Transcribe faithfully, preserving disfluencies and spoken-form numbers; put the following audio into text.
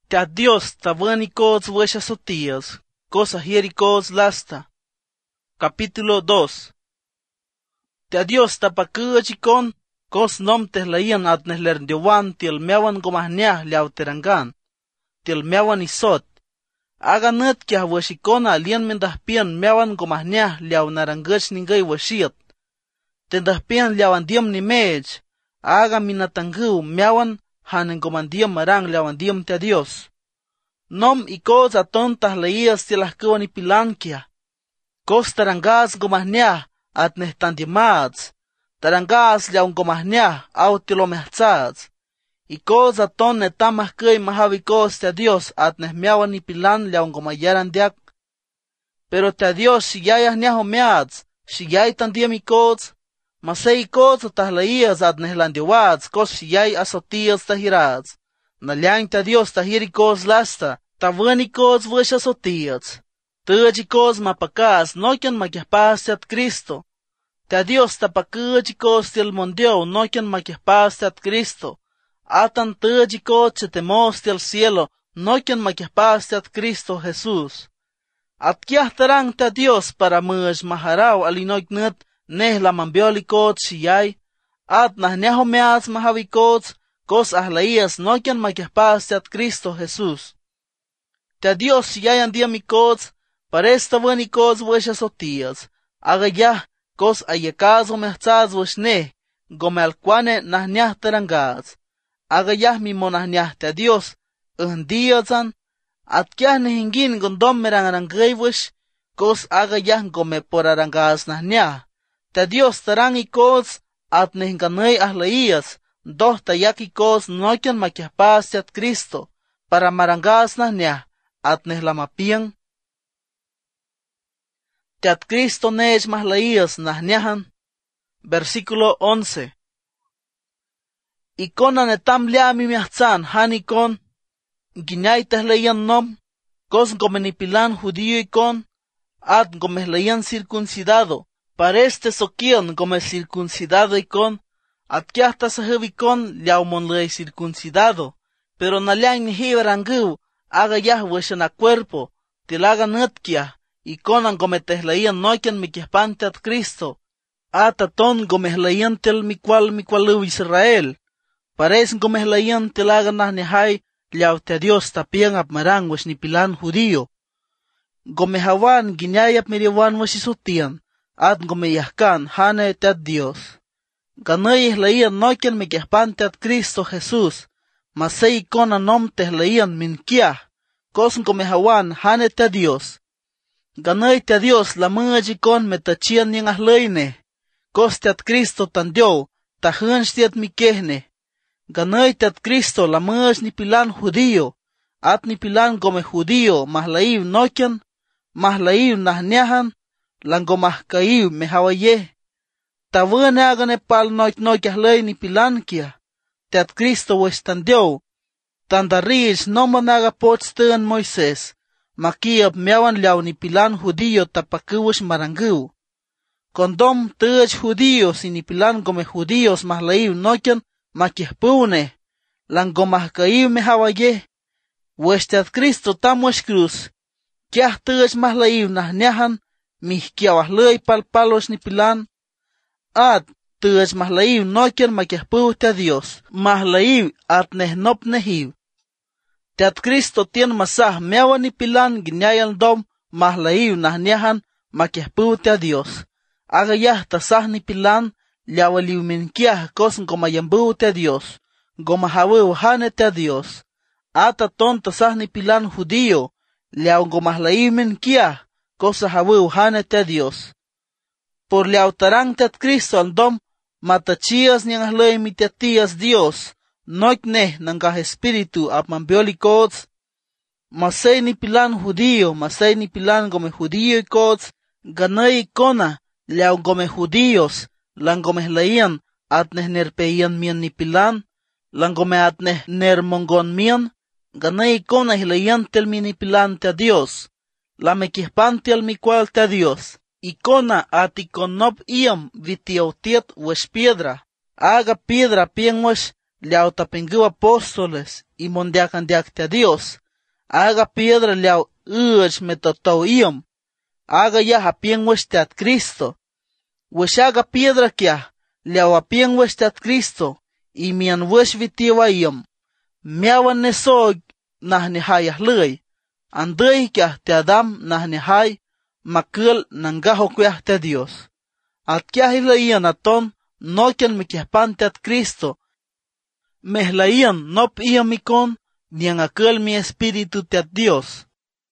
Te Dios tabuanicos vuesas sotías, cosas hiericos lasta. Capítulo dos. Te Dios tapacachicon, cos nom te laían atnesler diowan til meawan gomahneah liauterangan, til meawan isot. Aganat kia washikona alien mendahpian meawan gomahneah liaunarangach ningay washiat. Tendahpian liawandiam ni mej, aga minatangu meawan hanen gomandiam marang liawandiam te Dios. Nom icos aton tahlaías tilahkuan ipilankia. Cos tarangas gomahneah atneh tandimads, tarangas liaun gomahneah au tilomehtzats. Icos aton netamah kei mahavicos te Dios atneh meawan ipilan liaun gomayaran diak. Pero te Dios shiyayah niaho meads, shiyay tandiam icos, masay icos tahlaías atneh landiowads, cos shiyay asotías tahirads. Naliang te Dios tahiricos lasta, tavuanicos vuesha sotías. Tujicos mapacas noquian maquiahpas te at Cristo. Te Dios tapacujicos til mondio noquian maquiahpas te at Cristo. Atan tujicos chetemos til cielo noquian maquiahpas te at Cristo Jesús. Atkiah tarang te Dios para muj maharau alinoiknut neh la mambiolicos shiyay. At nahneho meas mahavicos, cos ahlaías noquian maquiahpas te at Cristo Jesús. Te Dios shiyay andiamicos, para esta buenicos vuesas sotías, haga ya, cos ayacas gomehtzaz vuesne, gome alcuane nahniah tarangas, haga ya mi monahniah te Dios, undiazan, atkiah nehingin gondom merangarangay vues, cos haga ya gome por arangas nahniah, te Dios tarangicos, at nehinganay ahlaías, doh tayakicos noquian maquiahpas te at Cristo, para marangas nahniah, at nehlamapiang. Te at Cristo nej mahlaías nahniahan. Versículo once. Ikona netam liami miahtzan han ikon, guinay tehleyan nom, cos gomenipilan judío ikon, at gomehleyan circuncidado, para este soquion gome circuncidado ikon, at kiahta sahib ikon liaumonley circuncidado, pero naliang nihibarangu, haga yah weshan a cuerpo, tilaga nutkia, ikonan gometehleyan noikian mikiahpante at Cristo, ataton gomehleyan tel mikwal mikwalu Israel, pares gomehleyan tilaga nahnehay liaw te Dios tapiang apmarang wes nipilan judío. Gomehawan ginyayap miriwan wes isutian, at gomeyahkan hane te at Dios. Ganay ihleyan noikian mikiahpante at Cristo Jesús, masay ikonan nom tehleyan minkiah, cos gomehawan hane te Dios. Ganay te Dios la mujikon metachian niyang ahleyne, cos te at Cristo tandio, tahunch te at mikehne. Ganay te at Cristo la muj nipilan judío, at nipilan gome judío mahlaiv nokian, mahlaiv nahniahan, lang gomahkaiv mehawaye. Tavuan agane pal noik noik ahley nipilan kia, te at Cristo wes tandio, tandarich no managa poch tean Moises, makiap meawan liaw nipilan judío tapakuwes marangu. Kondom tuj judíos y nipilan gome judíos mahlaiv nokian makiahpune, lang gomahkaiv mehawaye. Wes te at Cristo tamwes cruz, kiah tuj mahlaiv nahniahan, mihkiawahley palpalos nipilan. At tuj mahlaiv nokian makiahpu te Dios, mahlaiv at nehnop nehiv. Te at Cristo tien masah meawan nipilan ginyayan dom mahlaiv nahniahan makiahpu te Dios. Aga yah tasah nipilan liawaliw minkiah cos gomayambu te Dios, gomahawu hane te Dios. Ata ton tasah nipilan judío, liaw gomahlaiv minkiah cos hawu hane te Dios. Por liautarang te at Cristo andom matachias niyang ahlay mitatias Dios, noik neh nangkah espiritu ap mambiolikots. Masay nipilan judío, masay nipilan gome judío ikots, ganay ikona, liaw gome judíos, lang gome hlayan, at neh nerpeyan mian nipilan, lang gome at neh nermongon mian, ganay ikona hlayan tel mi nipilan te Dios, la mekihpan tel mi cual te Dios. Ikona at ikonop iam vitiotiet wes piedra, aga piedra pieng wes liaw tapingu apóstoles y mondiakan diak te Dios, Aga piedra liao uch metotow iom. Aga ya apien westat Cristo. Weshaga piedra kia liao apien westat Cristo. Y mian wesh vitiwa iom. Miawan nesog nahni hayah lay. Andrei kia te Adam nahni hay. Makul nangaho kuya te Dios. At kia hilaian aton nokian mikiapante at Cristo. Mehlaian nop iam ikon. Nian akul mi espíritu te Dios.